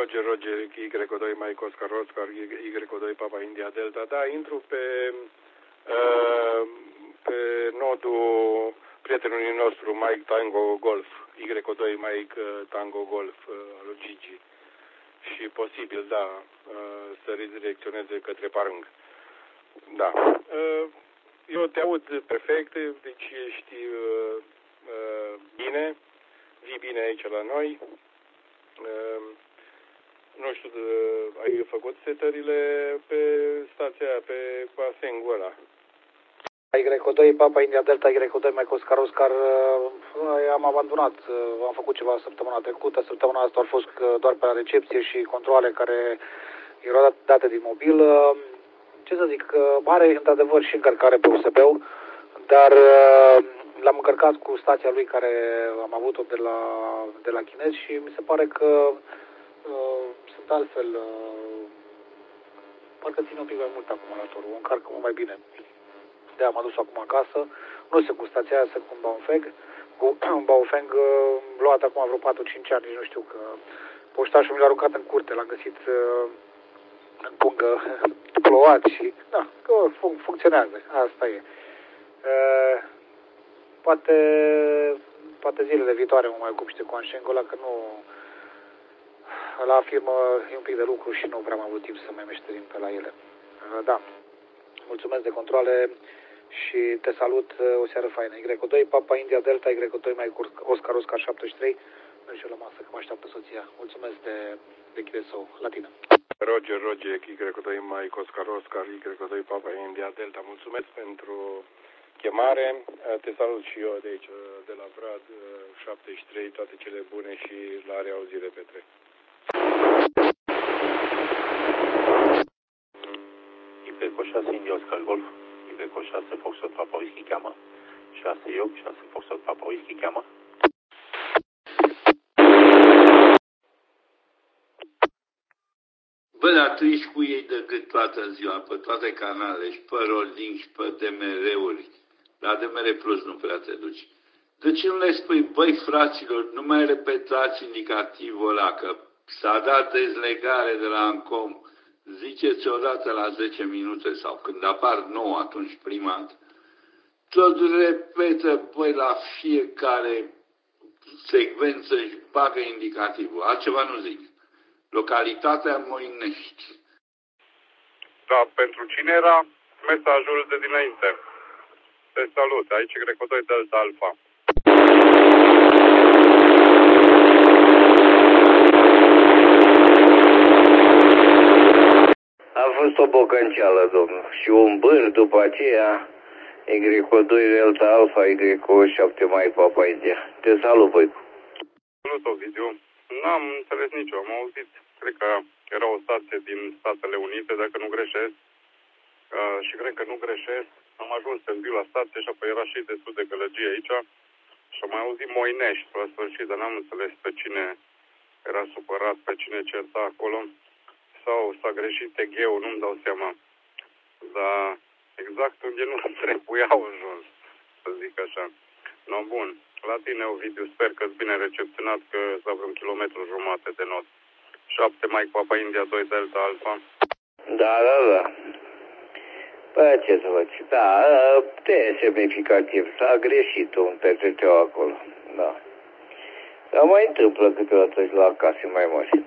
Roger, Y2 Mike Oscar, Y2 Papa India Delta. Da, intru pe nodul prietenului nostru Mike Tango Golf, Y2 Mike Tango Golf al lui Gigi. Și posibil, da, să redirecționeze către Parâng. Da. Eu te aud perfect, deci ești bine, vii bine aici la noi. Nu știu, ai făcut setările pe stația aia, pe Pasengul ăla. Y2 Papa India Delta, Y2 Mike Oscar, am abandonat, am făcut ceva săptămâna trecută, săptămâna asta au fost doar pe la recepție și controale care erau date din mobil. Ce să zic, are într-adevăr și încărcare pe USB-ul, dar l-am încărcat cu stația lui care am avut-o de la chinez și mi se pare că sunt altfel, parcă ține un pic mai mult acumulatorul, o încarcă mult mai bine. De am adus-o acum acasă, nu sunt cu stația aia, sunt cu un Baofeng. Cu un Baofeng luat acum vreo 4-5 ani, nici nu știu, că poștașul mi l-a aruncat în curte, l-am găsit în pungă plouat și, da, că funcționează, asta e. Poate zilele viitoare mă mai ocup și de Coanșengul ăla, că nu, la firmă e un pic de lucru și nu prea am avut timp să mai meșterim pe la ele. Da, mulțumesc de controle și te salut, o seară faină. Y2 Papa India Delta, Y2 Mike Oscar 73, merge la masă că mă așteaptă soția. Mulțumesc de chiresou, la tine. Roger, Y2 Mike Oscar, Y2 Papa India Delta, mulțumesc pentru chemare. Te salut și eu de aici, de la Brad 73, toate cele bune și la reauzire, Petre. Y6 India Oscar Golf, Y6 Foxtrot Papa Whisky cheamă, 6 York, 6 Foxtrot Papa Whisky cheamă. Bă, dar tu ești cu ei de gât toată ziua, pe toate canalele, și pe Rolling, și pe DMR-uri. La DMR Plus nu prea te duci. De ce nu le spui, băi, fraților, nu mai repetați indicativul ăla, că s-a dat dezlegare de la Ancom. Ziceți odată la 10 minute sau când apar 9, atunci prima dată. Tot repetă, băi, la fiecare secvență își bagă indicativul. Altceva nu zic. Localitatea Moinești. Da, pentru cine era mesajul de dinainte? Te salut, aici Y2 Delta Alpha. A fost o bocănceală, domnul, și un bâr după aceea, Y2 Delta Alpha, Y7 Mike Papa India. Te salut, băi. Salut, Ovidiu. N-am înțeles nicio, am auzit, cred că era o stație din Statele Unite, dacă nu greșesc, și cred că nu greșesc, am ajuns în viu la stație și apoi era și destul de gălăgie aici și am mai auzit Moinești la sfârșit, dar n-am înțeles pe cine era supărat, pe cine certa acolo, sau s-a greșit TG-ul, nu-mi dau seama, dar exact unde nu trebuiau ajuns, să zic așa. No, bun. La tine, Ovidiu, sper că-ți bine recepționat, că la vreun kilometru jumate de not. 7 Mike Papa India 2 Delta Alpha. Da. Păi, ce să faci? Da, te semnificativ. S-a greșit un PTT-ul acolo. Da. Dar mai întâmplă câteodată și la case mai mari.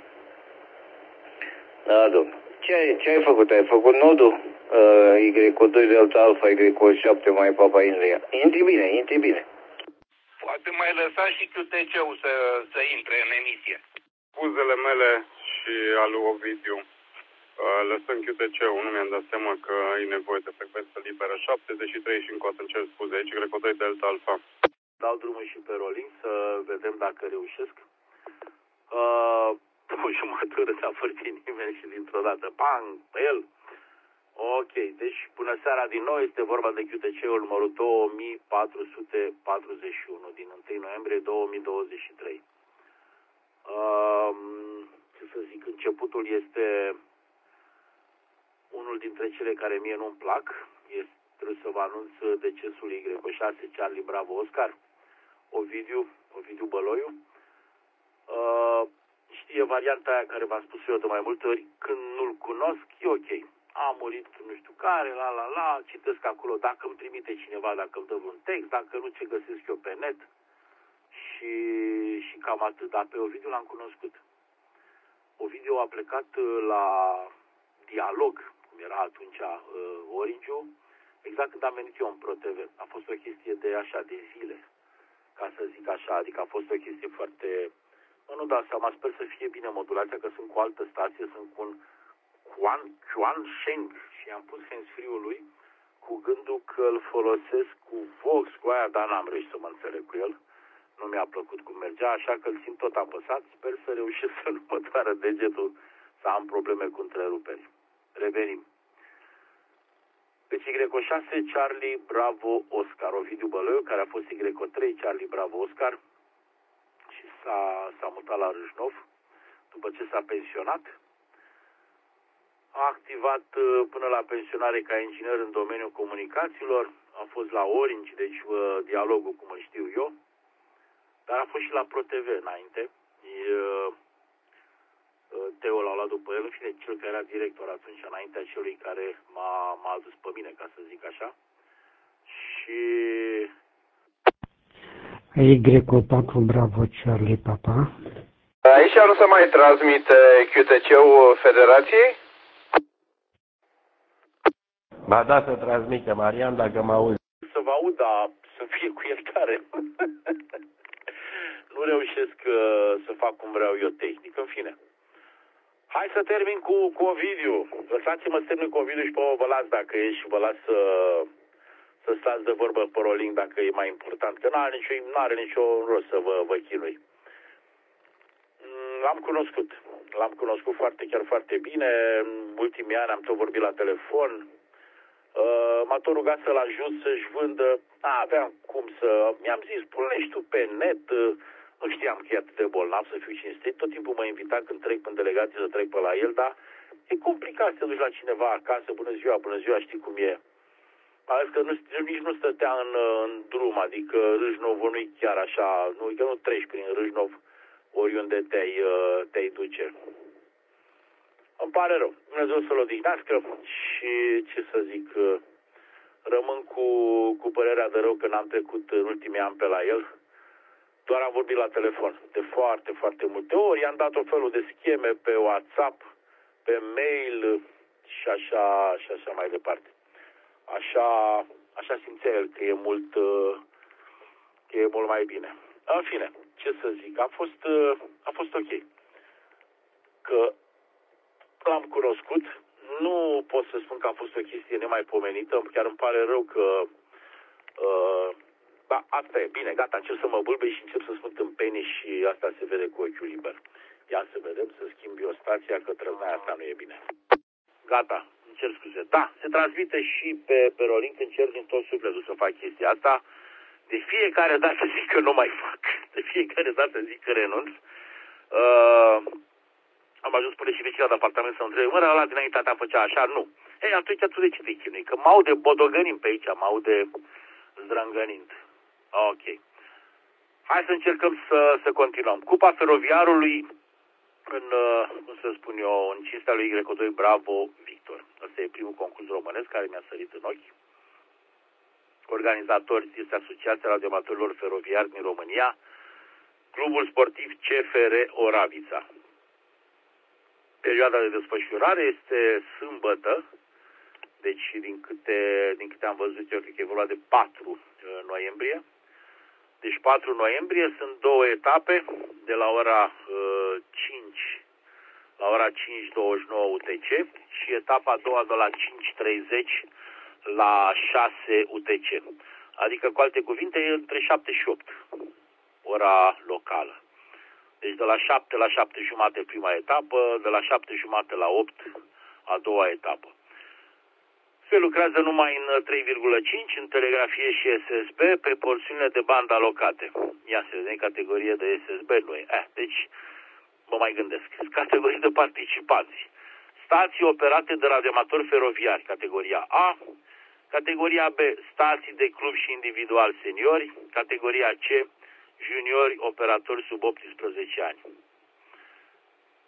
Da, domnule. Ce ai făcut? Ai făcut nodul? Y2 Delta Alpha, Y7 Mike Papa India. Intri bine. Poate mai lăsa și QTC-ul să intre în emisie. Scuzele mele și al lui Ovidiu. Lăsăm QTC-ul, nu mi-am dat seama că ai nevoie de frecvență liberă. 73 și încă o să cer scuze. Aici Y2 Delta Alpha. Dau drumul și pe rolling să vedem dacă reușesc. O jumătură s-a fărtit nimeni și dintr-o dată, bang, pe el. Ok, deci bună seara din nou, este vorba de QTC-ul numărul 2441 din 1 noiembrie 2023. Ce să zic, începutul este unul dintre cele care mie nu-mi plac. Trebuie să vă anunț decesul Y6 Charlie Bravo Oscar, Ovidiu Băloiu. E varianta aia care v-am spus eu de mai multe ori, când nu-l cunosc, e ok. A murit nu știu care, citesc acolo, dacă îmi trimite cineva, dacă îmi dă un text, dacă nu, ce găsesc eu pe net. Și cam atât. Dar pe Ovidiu l-am cunoscut. Ovidiu a plecat la Dialog, cum era atunci Orange-ul, exact când am venit eu în ProTV. A fost o chestie de zile, ca să zic așa, adică a fost o chestie foarte... Nu dau seama, sper să fie bine modulația, că sunt cu altă stație, sunt cu un Quan Sheng și am pus hands-free-ul lui cu gândul că îl folosesc cu Vox, cu aia, dar n-am reușit să mă înțeleg cu el. Nu mi-a plăcut cum mergea, așa că îl simt tot apăsat. Sper să reușesc să nu mă doară degetul, să am probleme cu întreruperi. Revenim. Deci Y6, Charlie, Bravo, Oscar. Ovidiu Băloiu, care a fost Y3, Charlie, Bravo, Oscar. Și s-a mutat la Râșnov după ce s-a pensionat. A activat până la pensionare ca inginer în domeniul comunicațiilor. A fost la Orange, deci Dialogul, cum îl știu eu. Dar a fost și la ProTV înainte. Teo l-a luat după el, în fine, cel care era director atunci, înaintea celui care m-a adus pe mine, ca să zic așa. Și... Y4 Bravo Charlie Papa. Aici nu se mai transmite QTC-ul Federației? Ba da, să transmite, Marian, dacă mă auzi. Să vă aud, dar să fie cu iertare. Nu reușesc să fac cum vreau eu tehnic, în fine. Hai să termin cu Ovidiu. Lăsați-mă să termin cu Ovidiu și pe vă las dacă ești și vă las să stați de vorbă pe rolling dacă e mai important. Că n-are nicio rost să vă chinui. L-am cunoscut chiar foarte bine. În ultimii ani am tot vorbit la telefon. M-a tot rugat să-l ajut să-și vândă. Aveam cum să... Mi-am zis, punești tu pe net. Nu știam că e atât de bolnav, să fiu cinstit. Tot timpul mă invita când trec în delegație să trec pe la el, dar e complicat să te duci la cineva acasă. Bună ziua, știi cum e. Mai ales că nici nu stătea în drum, adică Râșnovul nu-i chiar așa, că nu treci prin Râșnov oriunde te-ai duce. Îmi pare rău. Dumnezeu să-l odihnească și ce să zic, rămân cu părerea de rău că n-am trecut în ultimii ani pe la el. Doar am vorbit la telefon de foarte, foarte multe ori. I-am dat o felul de scheme pe WhatsApp, pe mail și așa mai departe. Așa simțea el că e mult mai bine. În fine, ce să zic, a fost ok. Că l-am cunoscut, nu pot să spun că a fost o chestie nemaipomenită, chiar îmi pare rău că da, asta e, bine, gata, încep să mă bâlbâi și încep să spun tâmpenii și asta se vede cu ochiul liber. Ia să vedem, să schimb eu stația, că trăznaia asta nu e bine. Gata, îmi cer scuze. Da, se transmite și pe Rolink, încerc din tot sufletul să fac chestia asta. De fiecare dată zic că nu mai fac. De fiecare dată zic că renunț. Am ajuns până și vecina de apartament să întrebe, ăla dinaintea făcea așa? Nu. Ei, atunci tu de ce te chinui? Că mă aude bodogănind pe aici, mă aude zdrângănind. Ok. Hai să încercăm să continuăm. Cupa Feroviarului cum să spun eu, în cinstea lui Y2 Bravo Victor. Asta e primul concurs românesc care mi-a sărit în ochi. Organizatori este Asociația Radioamatorilor Feroviari din România, Clubul Sportiv CFR Oravița. Perioada de desfășurare este sâmbătă, deci din câte am văzut eu, cred că e vorba de 4 noiembrie. Deci 4 noiembrie sunt 2 etape, de la ora 5 la ora 5:29 UTC și etapa a doua de la 5:30 la 6 UTC. Adică, cu alte cuvinte, e între 7 și 8, ora locală. Deci de la 7 la 7:30 prima etapă, de la 7:30 la 8 a doua etapă. Se lucrează numai în 3,5, în telegrafie și SSB, pe porțiunile de bandă alocate. Ia să vedem, categorie de SSB nu e. Deci, mă mai gândesc. Categorii de participanți. Stații operate de radioamatori feroviari, categoria A. Categoria B, stații de club și individual seniori. Categoria C, juniori operatori sub 18 ani.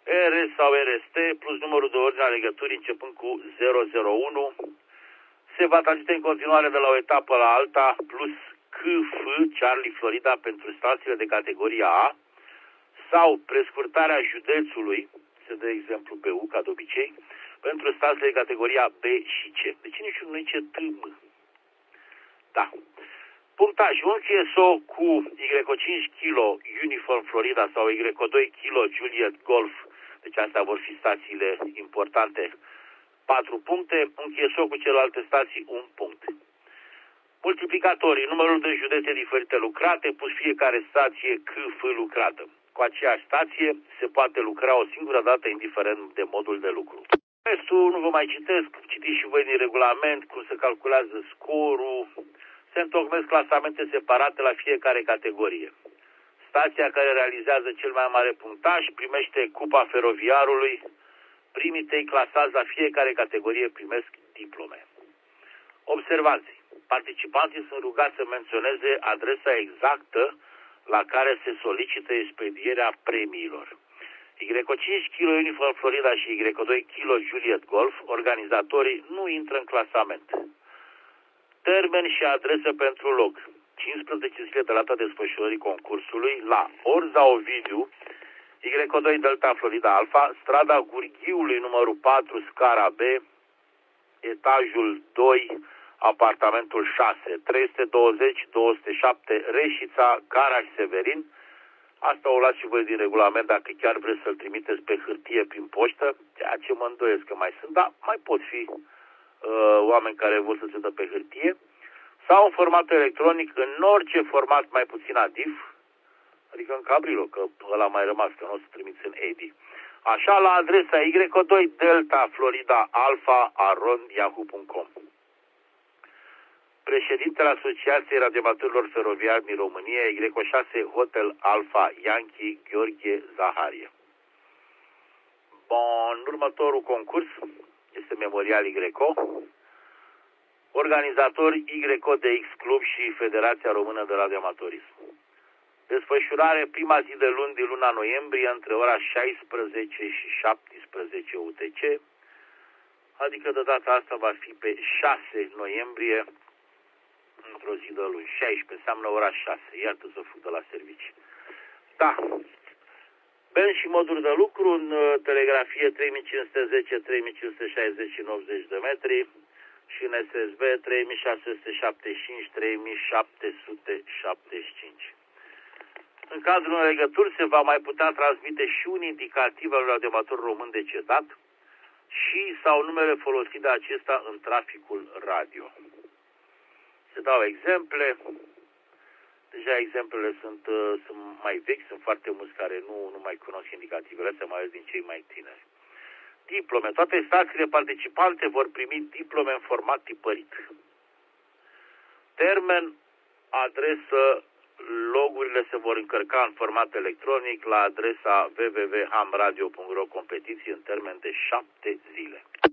RS sau RST plus numărul de ordine a legăturii începând cu 001 se va transmite în continuare de la o etapă la alta plus KF, Charlie Florida, pentru stațiile de categoria A sau prescurtarea județului, se dă exemplu pe U, ca de obicei, pentru stațiile de categoria B și C. Deci niciunul nu zice TM. Da. Punctaj. Un QSO cu YO5 kg Uniform Florida sau YO2 kg Juliet Golf, deci astea vor fi stațiile importante, 4 puncte, un QSO cu celelalte stații 1 punct. Multiplicatorii, numărul de județe diferite lucrate, pus fiecare stație KF lucrată. Cu aceeași stație se poate lucra o singură dată, indiferent de modul de lucru. Restul nu vă mai citesc, citiți și voi din regulament cum se calculează scorul. Se întocmesc clasamente separate la fiecare categorie. Stația care realizează cel mai mare punctaj primește cupa feroviarului. Primii 3 clasați la fiecare categorie primesc diplome. Observații. Participanții sunt rugați să menționeze adresa exactă la care se solicită expedierea premiilor. YO5 kg Uniform Florida și YO2 kg Juliet Golf, organizatorii nu intră în clasament. Termen și adresă pentru loc. 15 zile de data desfășurării concursului la Orza Ovidiu, YO2 Delta Florida Alpha, strada Gurghiului numărul 4, scara B, etajul 2, apartamentul 6, 320-207, Reșița, Garaș Severin. Asta o las și voi din regulament dacă chiar vreți să-l trimiteți pe hârtie prin poștă, ceea ce mă îndoiesc că mai sunt, dar mai pot fi oameni care vor să se dă pe hârtie, sau în format electronic, în orice format mai puțin ADIF, adică în Cabrilo, că ăla mai rămas, că nu o să trimiți în AD. Așa, la adresa YO2 Delta Florida Alpha @yahoo.com. Președintele Asociației Radioamatorilor Feroviari din România, YO6 Hotel Alpha Yankee Gheorghe Zaharie. Bun, următorul concurs este Memorial YO. Organizatori YODX Club și Federația Română de Radioamatorism. Desfășurare prima zi de luni din luna noiembrie între ora 16 și 17 UTC, adică de data asta va fi pe 6 noiembrie, într-o zi de luni. 16 înseamnă ora 6, iată să fug de la servici. Da. Ben și moduri de lucru în telegrafie 3510, 3560 și 90 de metri și în SSB 3675, 3775. În cazul unei legături se va mai putea transmite și un indicativ al radioamator român decedat și sau numele folosit de acesta în traficul radio. Se dau exemple. Deja exemplele sunt mai vechi, sunt foarte mulți care nu mai cunosc indicativele astea, mai ales din cei mai tineri. Diplome. Toate stațiile participante vor primi diplome în format tipărit. Termen, adresă, logurile se vor încărca în format electronic la adresa www.hamradio.ro competiții în termen de 7 zile.